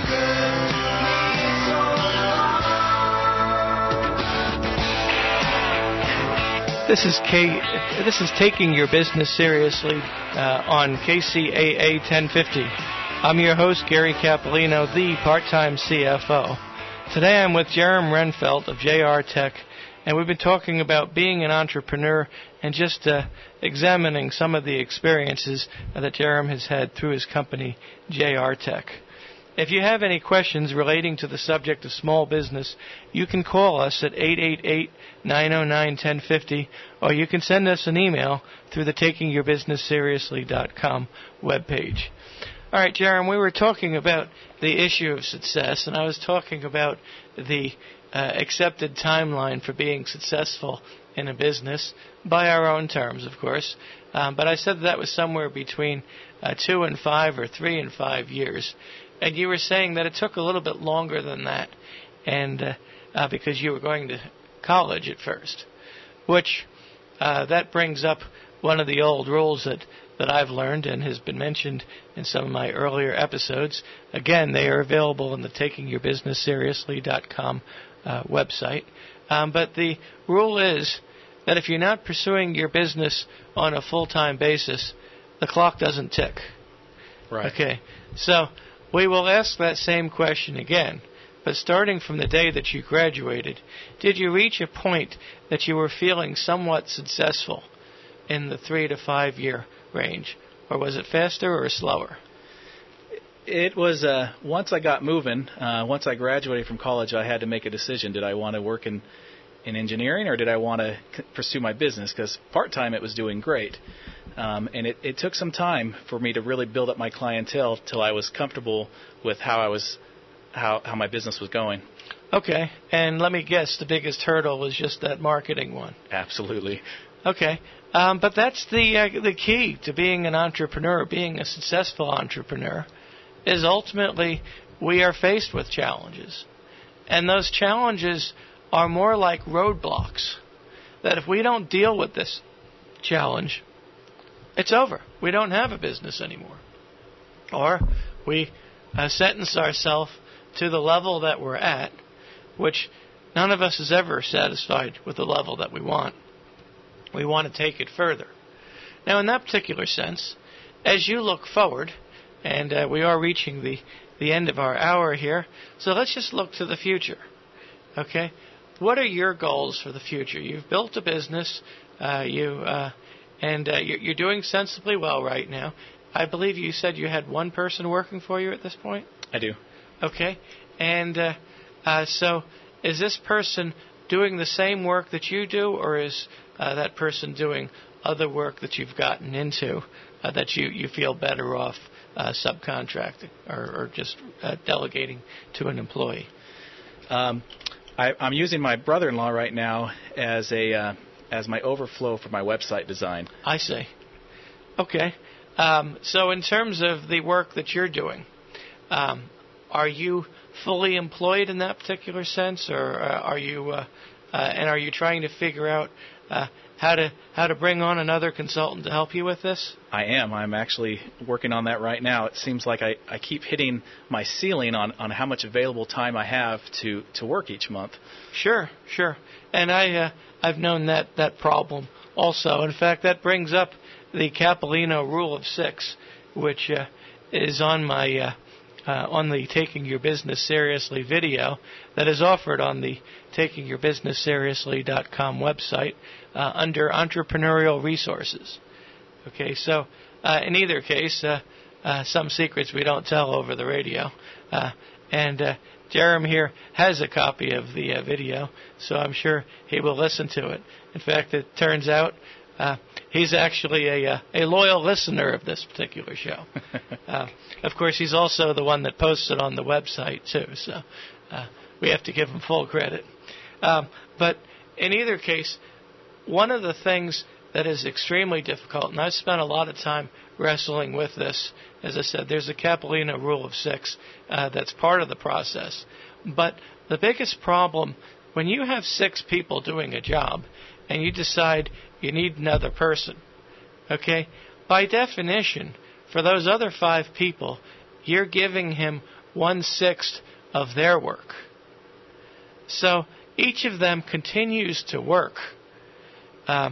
good to me so long. This is K. This is Taking Your Business Seriously uh, on K C A A ten fifty. I'm your host, Gary Capolino, the part-time C F O. Today I'm with Jerem Renfelt of J R Tech, and we've been talking about being an entrepreneur and just uh, examining some of the experiences uh, that Jerem has had through his company, J R Tech. If you have any questions relating to the subject of small business, you can call us at eight eight eight, nine oh nine, one oh five oh, or you can send us an email through the taking your business seriously dot com webpage. All right, Jerem, we were talking about the issue of success, and I was talking about the uh, accepted timeline for being successful in a business, by our own terms, of course. Um, but I said that, that was somewhere between uh, two and five or three and five years. And you were saying that it took a little bit longer than that, and uh, uh, because you were going to college at first, which uh, that brings up one of the old rules that that I've learned and has been mentioned in some of my earlier episodes. Again, they are available in the taking your business seriously dot com uh, website. Um, but the rule is that if you're not pursuing your business on a full-time basis, the clock doesn't tick. Right. Okay. So we will ask that same question again. But starting from the day that you graduated, did you reach a point that you were feeling somewhat successful in the three to five year range? Or was it faster or slower? It was, uh, once I got moving, uh, once I graduated from college, I had to make a decision. Did I want to work in, in engineering or did I want to c- pursue my business? Because part-time it was doing great. Um, and it, it took some time for me to really build up my clientele till I was comfortable with how I was, how, how my business was going. Okay. And let me guess, the biggest hurdle was just that marketing one. Absolutely. Okay. Um, but that's the uh, the key to being an entrepreneur, being a successful entrepreneur, is ultimately we are faced with challenges. And those challenges are more like roadblocks, that if we don't deal with this challenge, it's over. We don't have a business anymore. Or we uh, sentence ourselves to the level that we're at, which none of us is ever satisfied with the level that we want. We want to take it further. Now, in that particular sense, as you look forward, and uh, we are reaching the, the end of our hour here, so let's just look to the future. Okay? What are your goals for the future? You've built a business, uh, you uh, and uh, you're, you're doing sensibly well right now. I believe you said you had one person working for you at this point? I do. Okay. And uh, uh, so is this person doing the same work that you do, or is uh, that person doing other work that you've gotten into uh, that you, you feel better off uh, subcontracting or, or just uh, delegating to an employee? Um, I, I'm using my brother-in-law right now as a uh, as my overflow for my website design. I see. Okay. Um, so in terms of the work that you're doing, um, are you fully employed in that particular sense, or uh, are you uh, uh, and are you trying to figure out uh, how to how to bring on another consultant to help you with this? I am. I'm actually working on that right now. It seems like I, I keep hitting my ceiling on, on how much available time I have to, to work each month. Sure, sure. And I uh, I've known that, that problem also. In fact, that brings up the Capolino Rule of Six, which uh, is on my uh, uh, on the Taking Your Business Seriously video that is offered on the taking your business seriously dot com website uh, under entrepreneurial resources. Okay, so uh, in either case, uh, uh, some secrets we don't tell over the radio. Uh, and uh, Jerem here has a copy of the uh, video, so I'm sure he will listen to it. In fact, it turns out uh, he's actually a, uh, a loyal listener of this particular show. uh, of course, he's also the one that posts it on the website, too, so uh, we have to give him full credit. Um, but in either case, one of the things that is extremely difficult, and I've spent a lot of time wrestling with this. As I said, there's a Capolino Rule of Six uh, that's part of the process. But the biggest problem, when you have six people doing a job and you decide you need another person, okay, by definition, for those other five people, you're giving him one-sixth of their work. So each of them continues to work. Uh,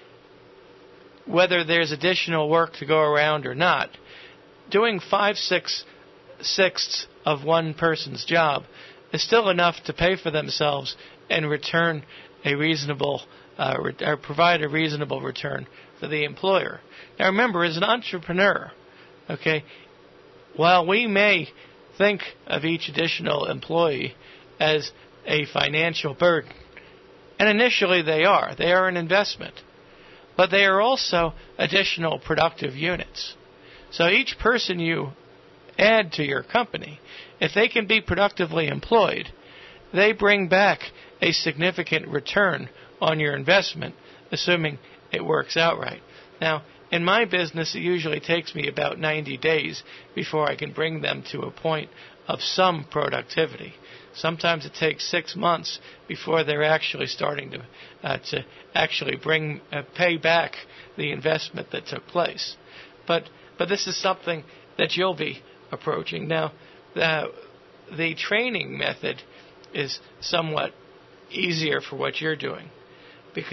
whether there's additional work to go around or not, doing five, six, sixths of one person's job is still enough to pay for themselves and return a reasonable, uh, re- or provide a reasonable return for the employer. Now remember, as an entrepreneur, okay, while we may think of each additional employee as a financial burden, and initially they are, they are an investment, but they are also additional productive units. So each person you add to your company, if they can be productively employed, they bring back a significant return on your investment, assuming it works out right. Now, in my business, it usually takes me about ninety days before I can bring them to a point of some productivity. Sometimes it takes six months before they're actually starting to uh, to actually bring uh, pay back the investment that took place. But but this is something that you'll be approaching. Now, the, the training method is somewhat easier for what you're doing, because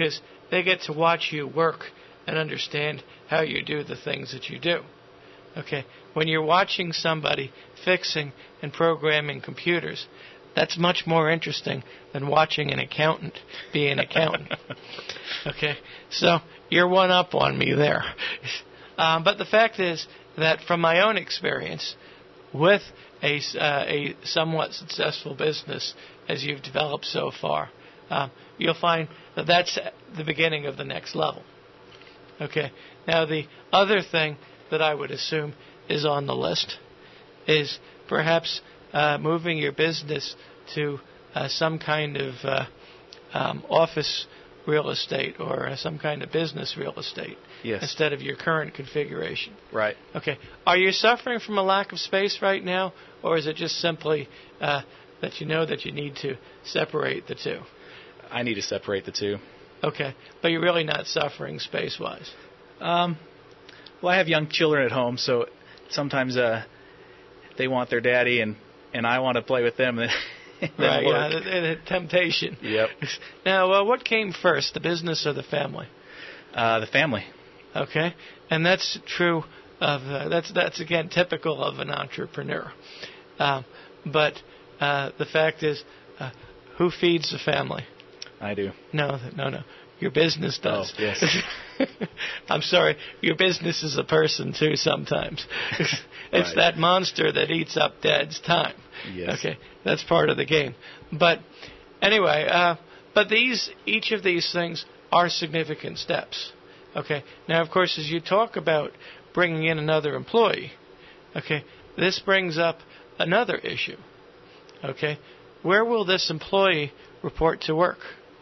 they get to watch you work and understand how you do the things that you do. Okay, when you're watching somebody fixing and programming computers, that's much more interesting than watching an accountant be an accountant. Okay, so you're one up on me there. Um, but the fact is that from my own experience with a, uh, a somewhat successful business as you've developed so far, uh, you'll find that that's the beginning of the next level. Okay, now the other thing that I would assume is on the list is perhaps uh, moving your business to uh, some kind of uh, um, office real estate or uh, some kind of business real estate yes. instead of your current configuration. Right. Okay. Are you suffering from a lack of space right now, or is it just simply uh, that you know that you need to separate the two? I need to separate the two. Okay. But you're really not suffering space-wise? Um, well, I have young children at home, so sometimes uh, they want their daddy, and, and I want to play with them. Right, yeah, the, the temptation. Yep. Now, uh, what came first, the business or the family? Uh, the family. Okay, and that's true of uh, that's that's again typical of an entrepreneur. Um, but uh, the fact is, uh, who feeds the family? I do. No, no, no. Your business does. Oh, yes. I'm sorry. Your business is a person too. Sometimes it's right. that monster that eats up Dad's time. Yes. Okay, that's part of the game. But anyway, uh, but these each of these things are significant steps. Okay. Now, of course, as you talk about bringing in another employee, okay, this brings up another issue. Okay, where will this employee report to work?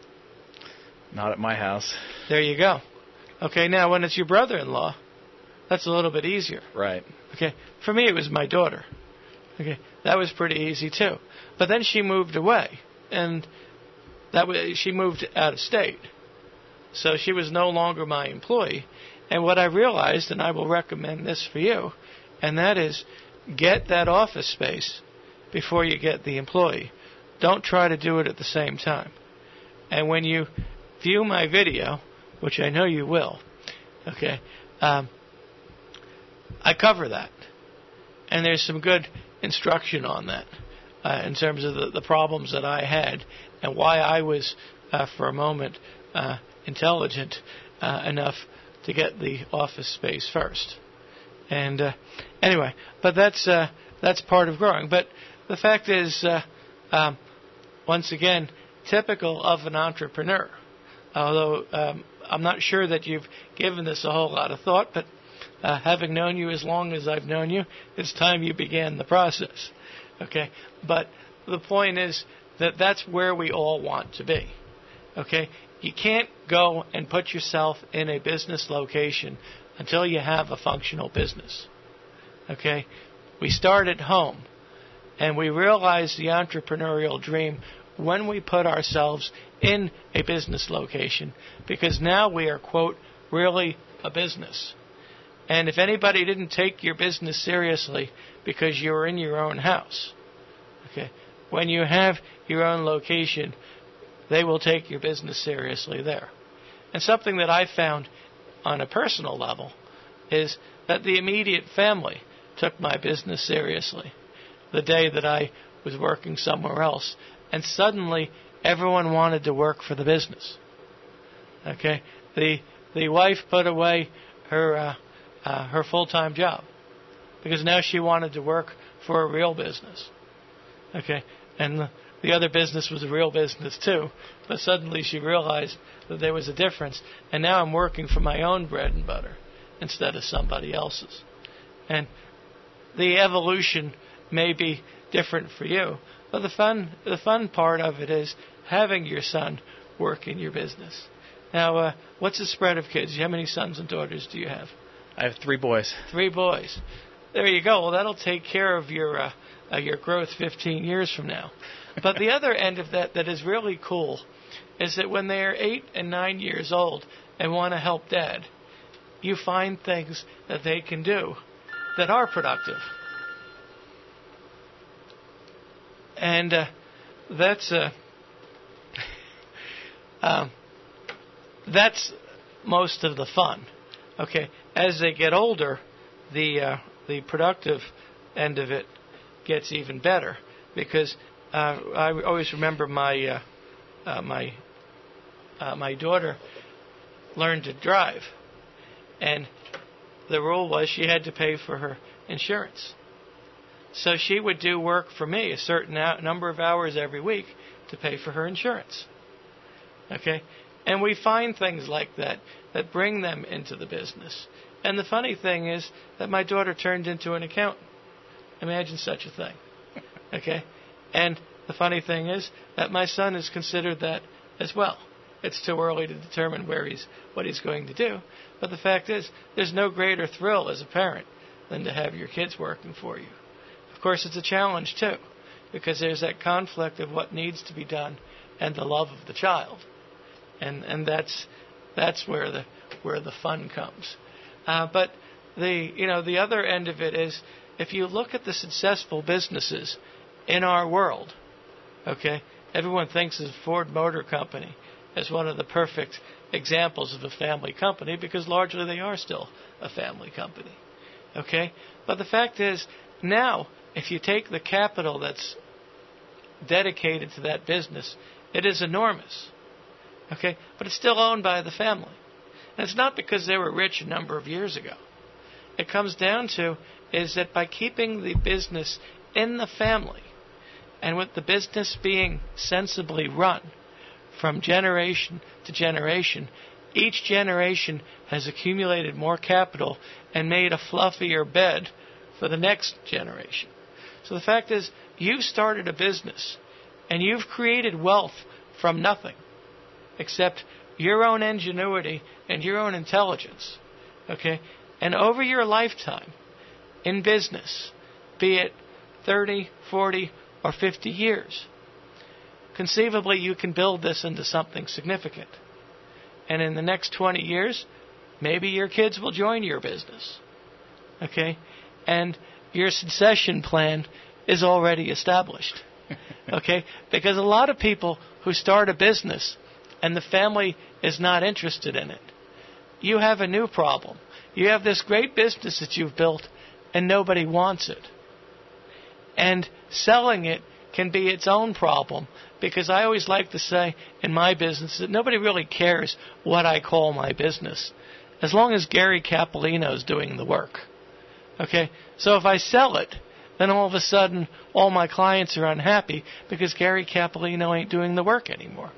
Not at my house. There you go. Okay, now when it's your brother-in-law, that's a little bit easier. Right. Okay, for me it was my daughter. Okay, that was pretty easy too. But then she moved away, and that was, she moved out of state. So she was no longer my employee. And what I realized, and I will recommend this for you, and that is get that office space before you get the employee. Don't try to do it at the same time. And when you view my video, which I know you will, okay, um, I cover that. And there's some good instruction on that uh, in terms of the, the problems that I had and why I was, uh, for a moment, uh, intelligent uh, enough to get the office space first. And uh, anyway, but that's uh, that's part of growing. But the fact is, uh, um, once again, typical of an entrepreneur. Although um, I'm not sure that you've given this a whole lot of thought, but uh, having known you as long as I've known you, it's time you began the process. Okay, but the point is that that's where we all want to be. Okay, you can't go and put yourself in a business location until you have a functional business. Okay, we start at home, and we realize the entrepreneurial dream when we put ourselves in a business location, because now we are, quote, really a business. And if anybody didn't take your business seriously because you were in your own house, okay, when you have your own location, they will take your business seriously there. And something that I found on a personal level is that the immediate family took my business seriously the day that I was working somewhere else. And suddenly, everyone wanted to work for the business. Okay, the the wife put away her uh, uh, her full-time job because now she wanted to work for a real business. Okay, and the, the other business was a real business too, but suddenly she realized that there was a difference, and now I'm working for my own bread and butter instead of somebody else's. And the evolution may be different for you. But the fun, the fun part of it is having your son work in your business. Now, uh, what's the spread of kids? How many sons and daughters do you have? I have three boys. Three boys. There you go. Well, that'll take care of your uh, uh, your growth fifteen years from now. But the other end of that that is really cool is that when they are eight and nine years old and want to help Dad, you find things that they can do that are productive. And uh, that's uh, um, that's most of the fun. Okay, as they get older, the uh, the productive end of it gets even better, because uh, I always remember my uh, uh, my uh, my daughter learned to drive, and the rule was she had to pay for her insurance. So she would do work for me a certain number of hours every week to pay for her insurance. Okay? And we find things like that that bring them into the business. And the funny thing is that my daughter turned into an accountant. Imagine such a thing. Okay? And the funny thing is that my son is considered that as well. It's too early to determine where he's, what he's going to do. But the fact is, there's no greater thrill as a parent than to have your kids working for you. Of course, it's a challenge, too, because there's that conflict of what needs to be done and the love of the child. And and that's that's where the where the fun comes. Uh, but the you know the other end of it is, if you look at the successful businesses in our world, okay, everyone thinks of Ford Motor Company as one of the perfect examples of a family company, because largely they are still a family company. Okay? But the fact is, now, if you take the capital that's dedicated to that business, it is enormous. Okay? But it's still owned by the family. And it's not because they were rich a number of years ago. It comes down to is that by keeping the business in the family, and with the business being sensibly run from generation to generation, each generation has accumulated more capital and made a fluffier bed for the next generation. So the fact is, you've started a business and you've created wealth from nothing except your own ingenuity and your own intelligence. Okay? And over your lifetime in business, be it thirty, forty, or fifty years, conceivably you can build this into something significant. And in the next twenty years, maybe your kids will join your business. Okay? And your succession plan is already established. Okay? Because a lot of people who start a business and the family is not interested in it, you have a new problem. You have this great business that you've built and nobody wants it. And selling it can be its own problem, because I always like to say in my business that nobody really cares what I call my business, as long as Gary Capolino is doing the work. Okay? So if I sell it, then all of a sudden all my clients are unhappy because Gary Capolino ain't doing the work anymore.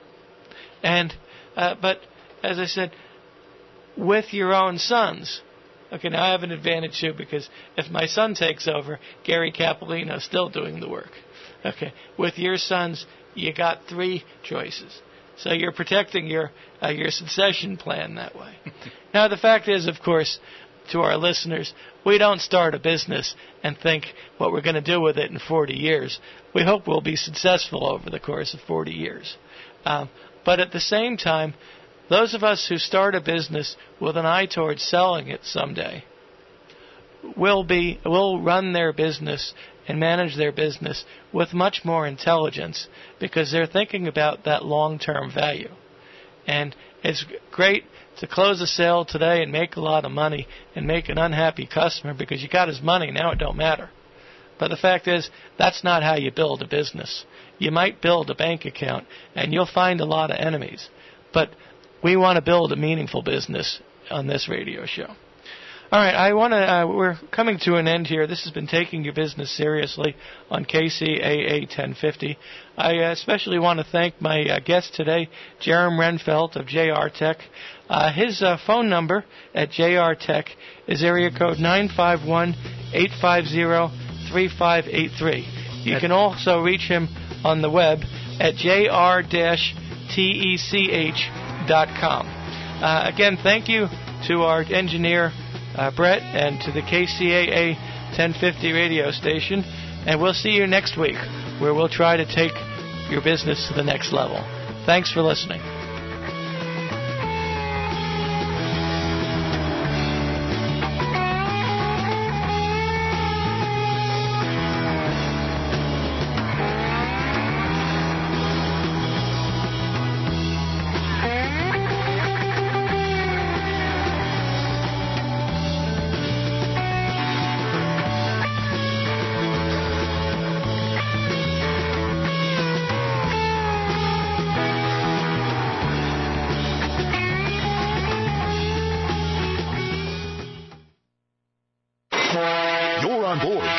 And uh, but as I said, with your own sons. Okay, now I have an advantage too, because if my son takes over, Gary Capolino is still doing the work. Okay, with your sons, you got three choices. So you're protecting your uh, your succession plan that way. Now the fact is, of course, to our listeners, we don't start a business and think what we're going to do with it in forty years. We hope we'll be successful over the course of forty years. Um, but at the same time, those of us who start a business with an eye towards selling it someday will be will run their business and manage their business with much more intelligence, because they're thinking about that long-term value. And it's great to close a sale today and make a lot of money and make an unhappy customer because you got his money, now it don't matter. But the fact is, that's not how you build a business. You might build a bank account and you'll find a lot of enemies. But we want to build a meaningful business on this radio show. All right, I want to. Uh, we're coming to an end here. This has been Taking Your Business Seriously on K C A A ten fifty. I especially want to thank my uh, guest today, Jerem Renfelt of J R Tech. Uh, his uh, phone number at J R Tech is area code nine five one, eight five zero, three five eight three. You can also reach him on the web at j r dash tech dot com. Uh, again, thank you to our engineer, uh, Brett, and to the K C A A ten fifty radio station. And we'll see you next week, where we'll try to take your business to the next level. Thanks for listening.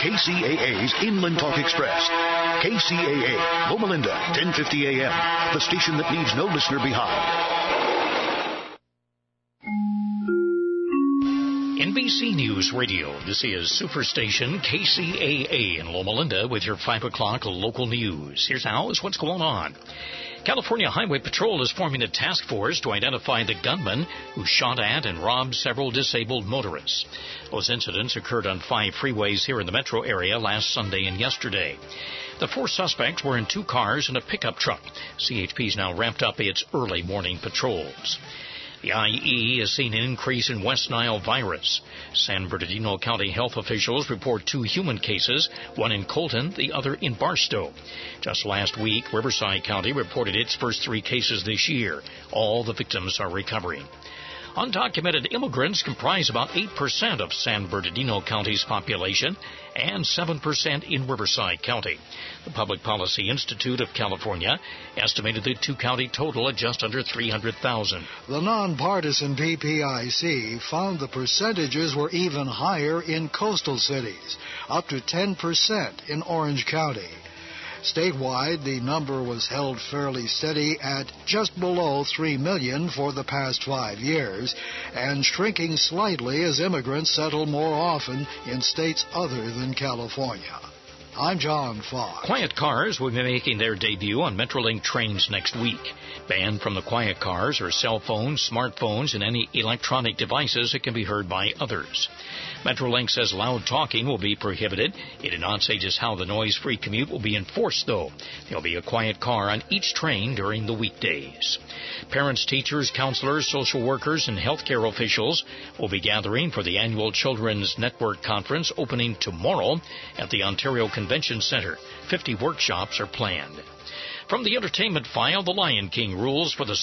K C A A's Inland Talk Express. K C A A, Loma Linda, ten fifty A M, the station that leaves no listener behind. N B C News Radio. This is Superstation K C A A in Loma Linda with your five o'clock local news. Here's how is what's going on. California Highway Patrol is forming a task force to identify the gunman who shot at and robbed several disabled motorists. Those incidents occurred on five freeways here in the metro area last Sunday and yesterday. The four suspects were in two cars and a pickup truck. C H P's now ramped up its early morning patrols. The I E has seen an increase in West Nile virus. San Bernardino County health officials report two human cases, one in Colton, the other in Barstow. Just last week, Riverside County reported its first three cases this year. All the victims are recovering. Undocumented immigrants comprise about eight percent of San Bernardino County's population and seven percent in Riverside County. The Public Policy Institute of California estimated the two-county total at just under three hundred thousand. The nonpartisan P P I C found the percentages were even higher in coastal cities, up to ten percent in Orange County. Statewide, the number was held fairly steady at just below three million for the past five years, and shrinking slightly as immigrants settle more often in states other than California. I'm John Fox. Quiet cars will be making their debut on Metrolink trains next week. Banned from the quiet cars are cell phones, smartphones, and any electronic devices that can be heard by others. Metrolink says loud talking will be prohibited. It did not say just how the noise-free commute will be enforced, though. There will be a quiet car on each train during the weekdays. Parents, teachers, counselors, social workers, and healthcare officials will be gathering for the annual Children's Network Conference opening tomorrow at the Ontario Convention Center. fifty workshops are planned. From the entertainment file, The Lion King rules for the